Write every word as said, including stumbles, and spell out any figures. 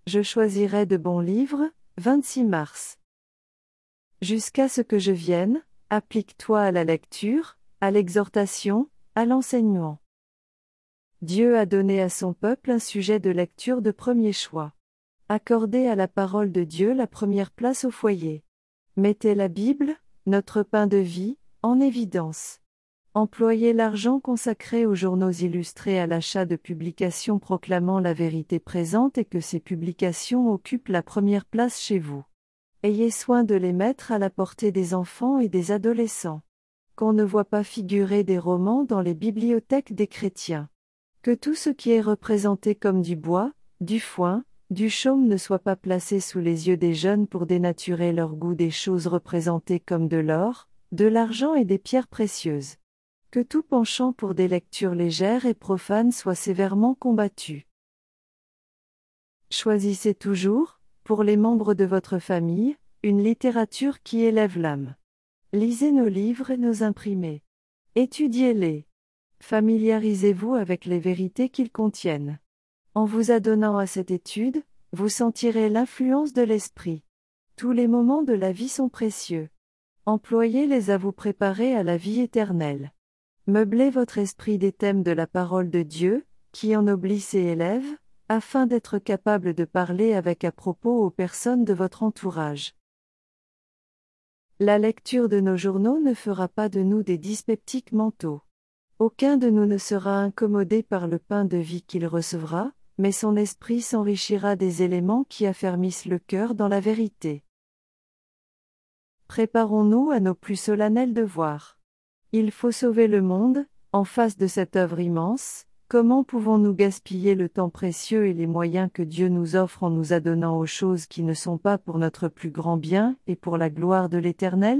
Je choisirai de bons livres, vingt-six mars. Jusqu'à ce que je vienne, applique-toi à la lecture, à l'exhortation, à l'enseignement. Dieu a donné à son peuple un sujet de lecture de premier choix. Accordez à la parole de Dieu la première place au foyer. Mettez la Bible, notre pain de vie, en évidence. Employez l'argent consacré aux journaux illustrés à l'achat de publications proclamant la vérité présente et que ces publications occupent la première place chez vous. Ayez soin de les mettre à la portée des enfants et des adolescents. Qu'on ne voit pas figurer des romans dans les bibliothèques des chrétiens. Que tout ce qui est représenté comme du bois, du foin, du chaume ne soit pas placé sous les yeux des jeunes pour dénaturer leur goût des choses représentées comme de l'or, de l'argent et des pierres précieuses. Que tout penchant pour des lectures légères et profanes soit sévèrement combattu. Choisissez toujours, pour les membres de votre famille, une littérature qui élève l'âme. Lisez nos livres et nos imprimés. Étudiez-les. Familiarisez-vous avec les vérités qu'ils contiennent. En vous adonnant à cette étude, vous sentirez l'influence de l'Esprit. Tous les moments de la vie sont précieux. Employez-les à vous préparer à la vie éternelle. Meublez votre esprit des thèmes de la parole de Dieu, qui ennoblissent et élèvent, afin d'être capable de parler avec à propos aux personnes de votre entourage. La lecture de nos journaux ne fera pas de nous des dyspeptiques mentaux. Aucun de nous ne sera incommodé par le pain de vie qu'il recevra, mais son esprit s'enrichira des éléments qui affermissent le cœur dans la vérité. Préparons-nous à nos plus solennels devoirs. Il faut sauver le monde, en face de cette œuvre immense. Comment pouvons-nous gaspiller le temps précieux et les moyens que Dieu nous offre en nous adonnant aux choses qui ne sont pas pour notre plus grand bien et pour la gloire de l'Éternel ?